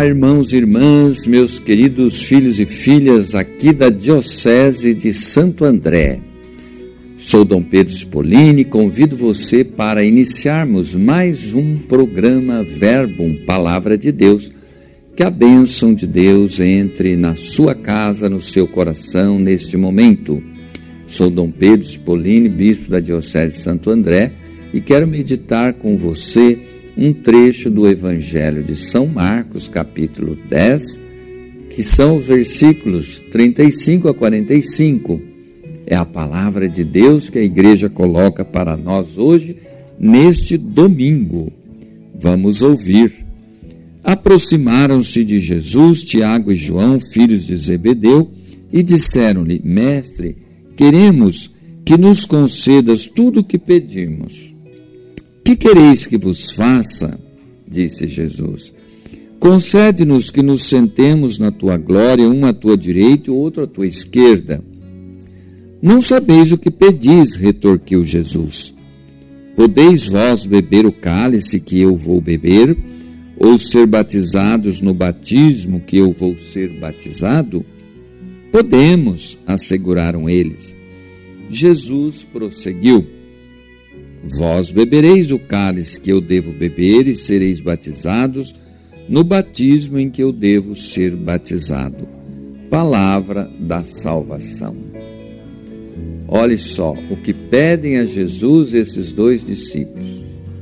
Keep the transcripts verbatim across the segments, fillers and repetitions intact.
Olá, irmãos e irmãs, meus queridos filhos e filhas aqui da Diocese de Santo André. Sou Dom Pedro Spolini e convido você para iniciarmos mais um programa Verbum, Palavra de Deus. Que a bênção de Deus entre na sua casa, no seu coração, neste momento. Sou Dom Pedro Spolini, bispo da Diocese de Santo André, e quero meditar com você um trecho do Evangelho de São Marcos, capítulo dez, que são os versículos trinta e cinco a quarenta e cinco. É a palavra de Deus que a igreja coloca para nós hoje, neste domingo. Vamos ouvir. Aproximaram-se de Jesus Tiago e João, filhos de Zebedeu, e disseram-lhe: Mestre, queremos que nos concedas tudo o que pedimos. Que quereis que vos faça? Disse Jesus. Concede-nos que nos sentemos na tua glória, um à tua direita e o outro à tua esquerda. Não sabeis o que pedis, retorquiu Jesus. Podeis vós beber o cálice que eu vou beber, ou ser batizados no batismo que eu vou ser batizado? Podemos, asseguraram eles. Jesus prosseguiu. Vós bebereis o cálice que eu devo beber e sereis batizados no batismo em que eu devo ser batizado. Palavra da salvação. Olhe só o que pedem a Jesus esses dois discípulos.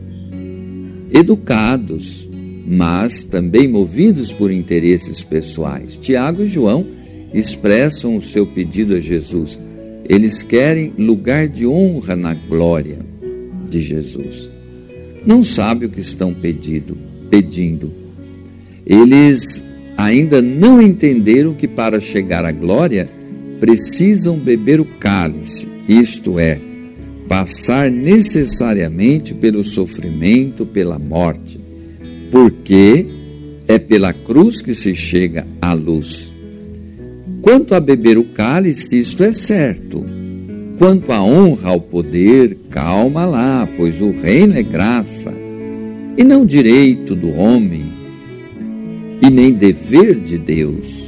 Educados, mas também movidos por interesses pessoais. Tiago e João expressam o seu pedido a Jesus. Eles querem lugar de honra na glória de Jesus. Não sabem o que estão pedindo, pedindo. Eles ainda não entenderam que para chegar à glória precisam beber o cálice, isto é, passar necessariamente pelo sofrimento, pela morte, porque é pela cruz que se chega à luz. Quanto a beber o cálice, isto é certo. Quanto à honra, ao poder, calma lá, pois o reino é graça, e não direito do homem, e nem dever de Deus.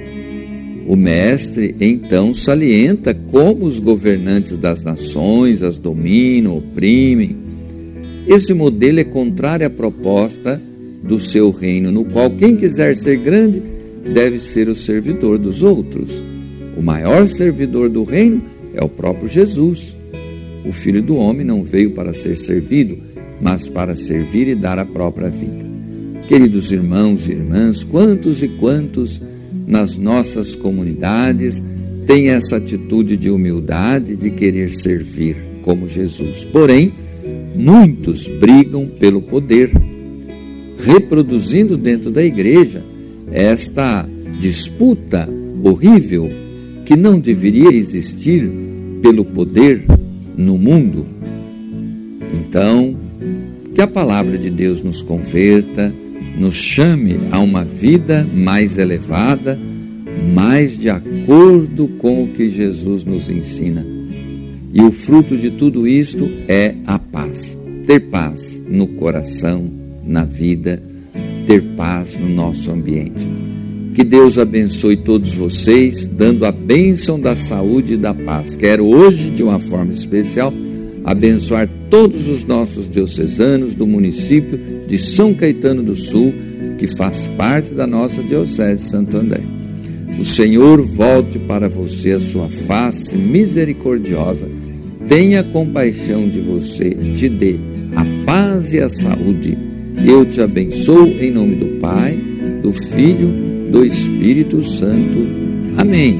O mestre, então, salienta como os governantes das nações as dominam, oprimem. Esse modelo é contrário à proposta do seu reino, no qual quem quiser ser grande deve ser o servidor dos outros. O maior servidor do reino é o próprio Jesus. O Filho do Homem não veio para ser servido, mas para servir e dar a própria vida. Queridos irmãos e irmãs, quantos e quantos nas nossas comunidades têm essa atitude de humildade, de querer servir como Jesus. Porém, muitos brigam pelo poder, reproduzindo dentro da igreja esta disputa horrível que não deveria existir pelo poder no mundo. Então, que a palavra de Deus nos converta, nos chame a uma vida mais elevada, mais de acordo com o que Jesus nos ensina. E o fruto de tudo isto é a paz. Ter paz no coração, na vida, ter paz no nosso ambiente. Que Deus abençoe todos vocês, dando a bênção da saúde e da paz. Quero hoje, de uma forma especial, abençoar todos os nossos diocesanos do município de São Caetano do Sul, que faz parte da nossa Diocese de Santo André. O Senhor volte para você a sua face misericordiosa, tenha compaixão de você, te dê a paz e a saúde. Eu te abençoo em nome do Pai, do Filho, do Espírito Santo. Amém.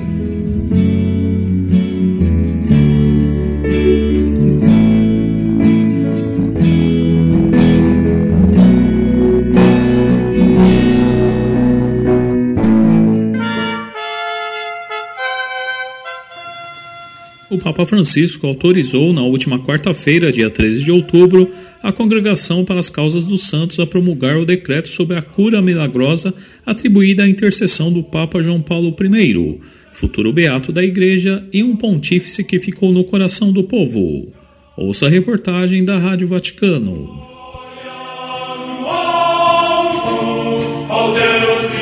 O Papa Francisco autorizou na última quarta-feira, dia treze de outubro, a Congregação para as Causas dos Santos a promulgar o decreto sobre a cura milagrosa atribuída à intercessão do Papa João Paulo I, futuro beato da Igreja e um pontífice que ficou no coração do povo. Ouça a reportagem da Rádio Vaticano.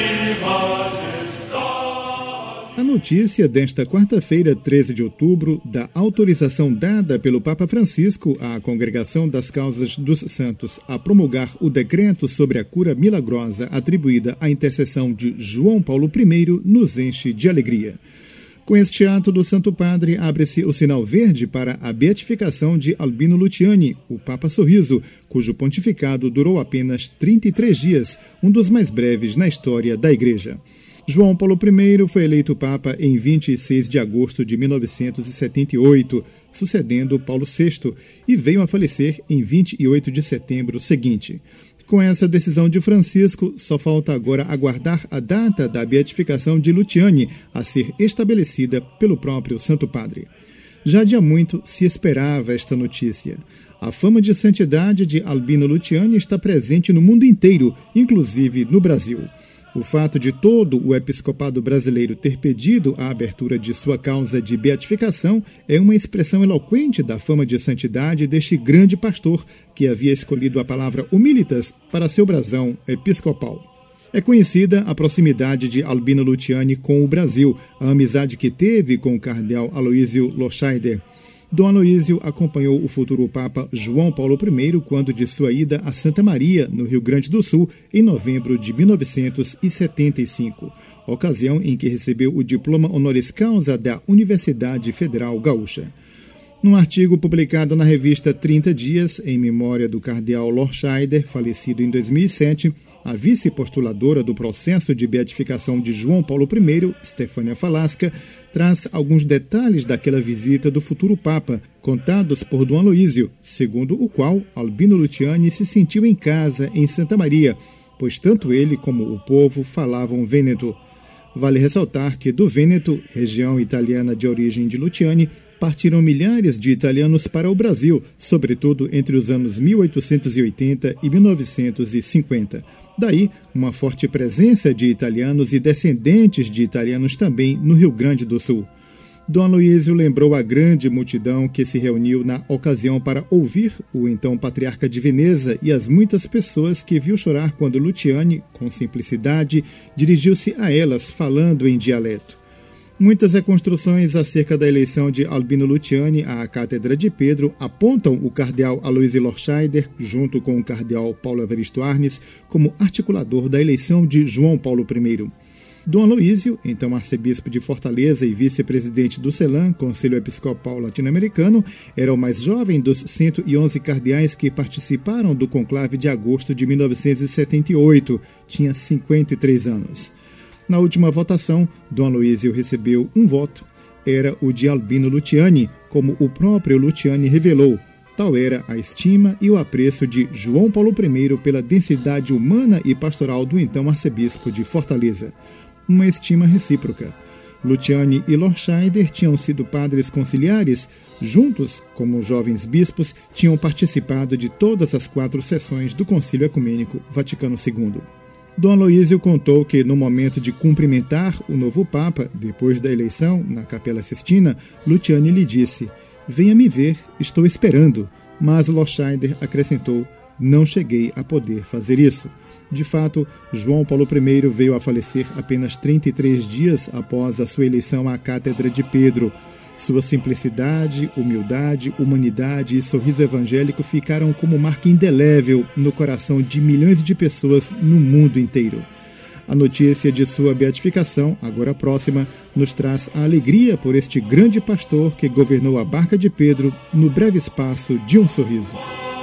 notícia desta quarta-feira, treze de outubro, da autorização dada pelo Papa Francisco à Congregação das Causas dos Santos a promulgar o decreto sobre a cura milagrosa atribuída à intercessão de João Paulo I nos enche de alegria. Com este ato do Santo Padre, abre-se o sinal verde para a beatificação de Albino Luciani, o Papa Sorriso, cujo pontificado durou apenas trinta e três dias, um dos mais breves na história da Igreja. João Paulo I foi eleito Papa em vinte e seis de agosto de mil novecentos e setenta e oito, sucedendo Paulo sexto, e veio a falecer em vinte e oito de setembro seguinte. Com essa decisão de Francisco, só falta agora aguardar a data da beatificação de Luciani a ser estabelecida pelo próprio Santo Padre. Já de há muito se esperava esta notícia. A fama de santidade de Albino Luciani está presente no mundo inteiro, inclusive no Brasil. O fato de todo o episcopado brasileiro ter pedido a abertura de sua causa de beatificação é uma expressão eloquente da fama de santidade deste grande pastor que havia escolhido a palavra humilitas para seu brasão episcopal. É conhecida a proximidade de Albino Luciani com o Brasil, a amizade que teve com o cardeal Aloísio Loscheider. Dom Aloísio acompanhou o futuro Papa João Paulo I quando de sua ida a Santa Maria, no Rio Grande do Sul, em novembro de mil novecentos e setenta e cinco, ocasião em que recebeu o diploma honoris causa da Universidade Federal Gaúcha. Num artigo publicado na revista trinta dias, em memória do cardeal Loscheider, falecido em dois mil e sete, a vice-postuladora do processo de beatificação de João Paulo I, Stefânia Falasca, traz alguns detalhes daquela visita do futuro Papa, contados por Dom Aloísio, segundo o qual Albino Luciani se sentiu em casa em Santa Maria, pois tanto ele como o povo falavam vêneto. Vale ressaltar que do Vêneto, região italiana de origem de Luciani, partiram milhares de italianos para o Brasil, sobretudo entre os anos mil oitocentos e oitenta e mil novecentos e cinquenta. Daí, uma forte presença de italianos e descendentes de italianos também no Rio Grande do Sul. Dom Aloísio lembrou a grande multidão que se reuniu na ocasião para ouvir o então patriarca de Veneza e as muitas pessoas que viu chorar quando Luciani, com simplicidade, dirigiu-se a elas falando em dialeto. Muitas reconstruções acerca da eleição de Albino Luciani à Cátedra de Pedro apontam o cardeal Aloísio Loscheider, junto com o cardeal Paulo Evaristo Arnes, como articulador da eleição de João Paulo I. Dom Aloísio, então arcebispo de Fortaleza e vice-presidente do CELAM, Conselho Episcopal Latino-Americano, era o mais jovem dos cento e onze cardeais que participaram do conclave de agosto de mil novecentos e setenta e oito. Tinha cinquenta e três anos. Na última votação, Dom Aloísio recebeu um voto. Era o de Albino Luciani, como o próprio Luciani revelou. Tal era a estima e o apreço de João Paulo I pela densidade humana e pastoral do então arcebispo de Fortaleza. Uma estima recíproca. Luciani e Loscheider tinham sido padres conciliares, juntos, como jovens bispos, tinham participado de todas as quatro sessões do Concílio Ecumênico Vaticano segundo. Dom Aloísio contou que, no momento de cumprimentar o novo Papa, depois da eleição, na Capela Sistina, Luciani lhe disse: "Venha me ver, estou esperando." Mas Loscheider acrescentou: "Não cheguei a poder fazer isso." De fato, João Paulo I veio a falecer apenas trinta e três dias após a sua eleição à Cátedra de Pedro. Sua simplicidade, humildade, humanidade e sorriso evangélico ficaram como marca indelével no coração de milhões de pessoas no mundo inteiro. A notícia de sua beatificação, agora próxima, nos traz a alegria por este grande pastor que governou a Barca de Pedro no breve espaço de um sorriso.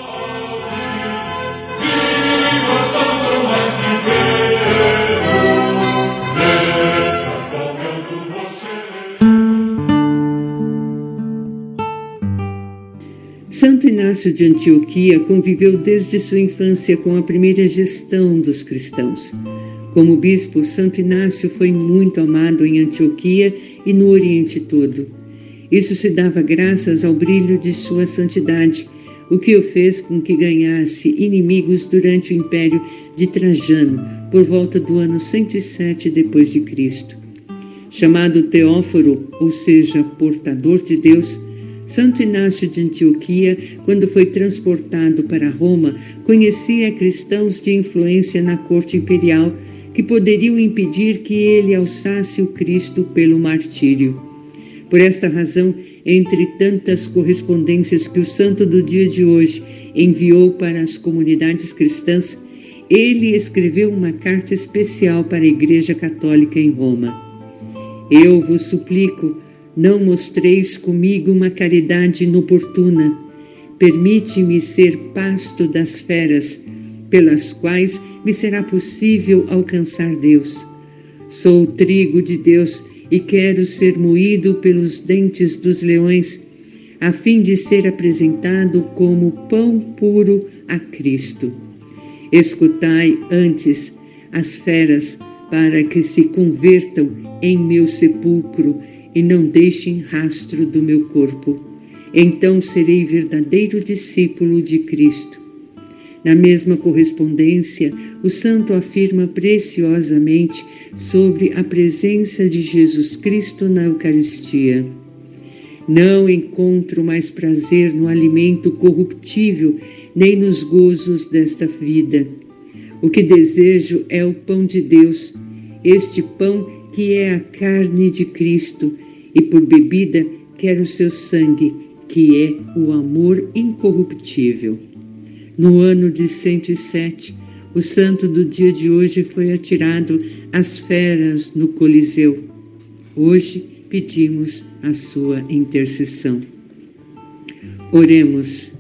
Santo Inácio de Antioquia conviveu desde sua infância com a primeira gestão dos cristãos. Como bispo, Santo Inácio foi muito amado em Antioquia e no Oriente todo. Isso se dava graças ao brilho de sua santidade, o que o fez com que ganhasse inimigos durante o Império de Trajano, por volta do ano cento e sete depois de Cristo. Chamado Teóforo, ou seja, portador de Deus, Santo Inácio de Antioquia, quando foi transportado para Roma, conhecia cristãos de influência na corte imperial que poderiam impedir que ele alçasse o Cristo pelo martírio. Por esta razão, entre tantas correspondências que o santo do dia de hoje enviou para as comunidades cristãs, ele escreveu uma carta especial para a Igreja Católica em Roma. Eu vos suplico, não mostreis comigo uma caridade inoportuna. Permite-me ser pasto das feras, pelas quais me será possível alcançar Deus. Sou o trigo de Deus e quero ser moído pelos dentes dos leões, a fim de ser apresentado como pão puro a Cristo. Escutai antes as feras, para que se convertam em meu sepulcro e não deixem rastro do meu corpo. Então serei verdadeiro discípulo de Cristo. Na mesma correspondência, o santo afirma preciosamente sobre a presença de Jesus Cristo na Eucaristia. Não encontro mais prazer no alimento corruptível, nem nos gozos desta vida. O que desejo é o pão de Deus, este pão que é a carne de Cristo, e por bebida quero o seu sangue, que é o amor incorruptível. No ano de cento e sete, o santo do dia de hoje foi atirado às feras no Coliseu. Hoje pedimos a sua intercessão. Oremos.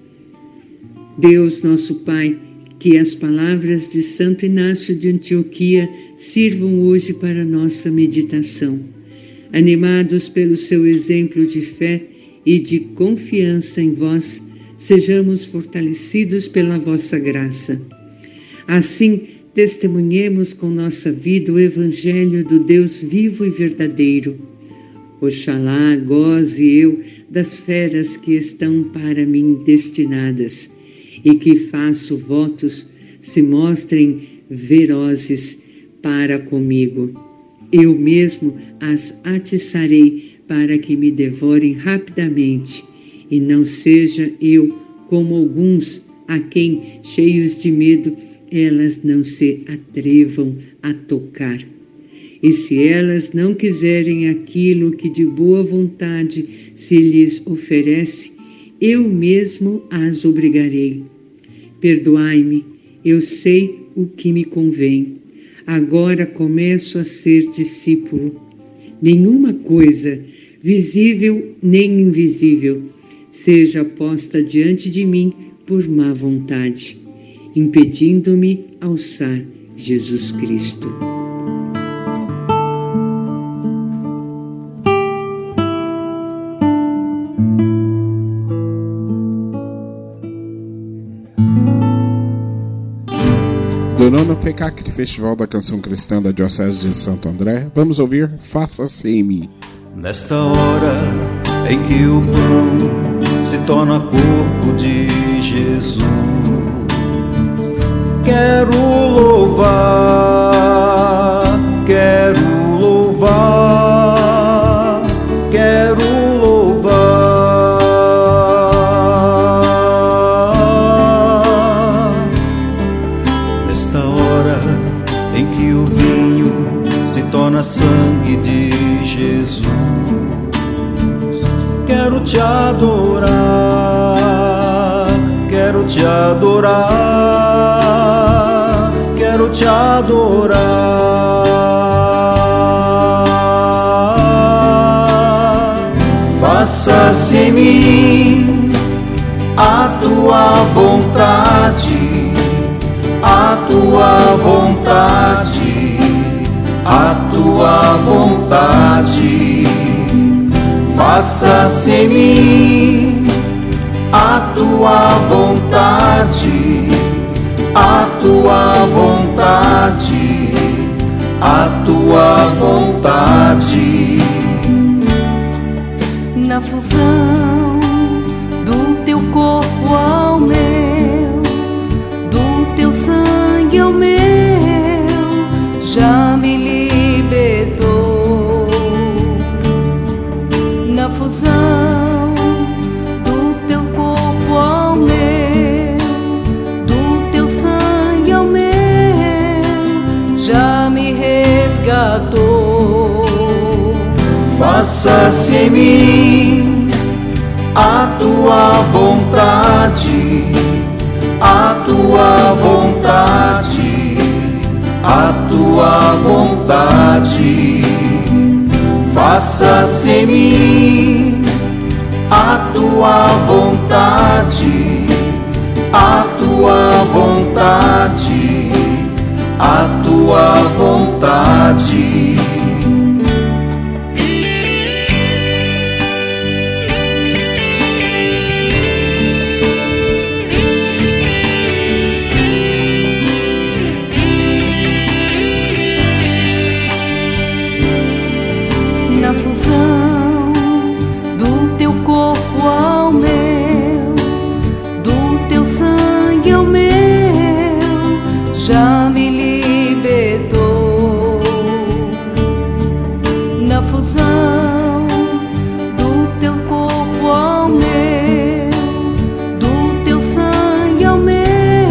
Deus, nosso Pai, que as palavras de Santo Inácio de Antioquia sirvam hoje para nossa meditação. Animados pelo seu exemplo de fé e de confiança em vós, sejamos fortalecidos pela vossa graça. Assim, testemunhemos com nossa vida o Evangelho do Deus vivo e verdadeiro. Oxalá goze eu das feras que estão para mim destinadas, e que faço votos se mostrem ferozes para comigo. Eu mesmo as atiçarei para que me devorem rapidamente, e não seja eu como alguns a quem, cheios de medo, elas não se atrevam a tocar. E se elas não quiserem aquilo que de boa vontade se lhes oferece, eu mesmo as obrigarei. Perdoai-me, eu sei o que me convém. Agora começo a ser discípulo. Nenhuma coisa, visível nem invisível, seja posta diante de mim por má vontade, impedindo-me alçar Jesus Cristo. Do nono FECAC, Festival da Canção Cristã da Diocese de Santo André, vamos ouvir Faça-se em mim. Nesta hora em que o pão se torna corpo de Jesus, quero louvar, quero louvar, quero louvar. Nesta hora em que o vinho se torna sangue de Jesus, quero te adorar, quero te adorar, quero te adorar. Faça-se em mim a tua vontade, a tua vontade, a tua vontade. Faça-se em mim a tua vontade, a tua vontade, a tua vontade. Na fusão do teu corpo ao meu, do teu sangue ao meu, já me libertou. Na fusão do teu corpo ao meu, do teu sangue ao meu, já faça-se em mim a tua vontade, a tua vontade, a tua vontade. Faça-se em mim a tua vontade, a tua vontade, a tua vontade. Na fusão do teu corpo ao meu, do teu sangue ao meu, já me libertou. Na fusão do teu corpo ao meu, do teu sangue ao meu,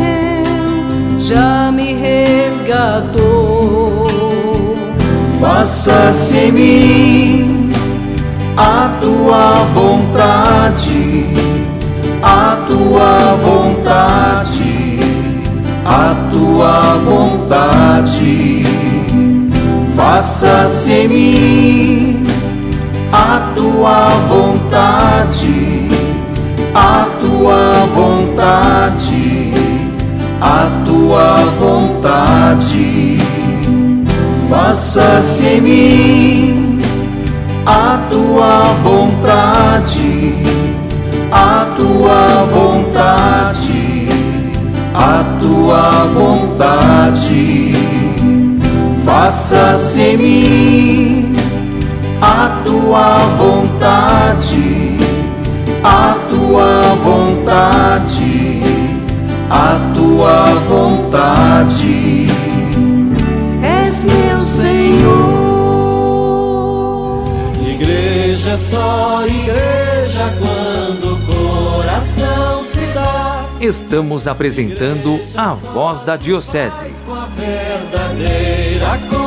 já me resgatou. Faça-se em mim a tua vontade, a tua vontade, a tua vontade. Faça-se em mim a tua vontade, a tua vontade, a tua vontade. Faça-se em mim a tua vontade, a tua vontade, a tua vontade. Faça-se em mim a tua vontade, a tua vontade, a tua vontade. És meu Senhor. Igreja é só igreja quando o coração se dá. Estamos apresentando a Voz da Diocese. Com a verdadeira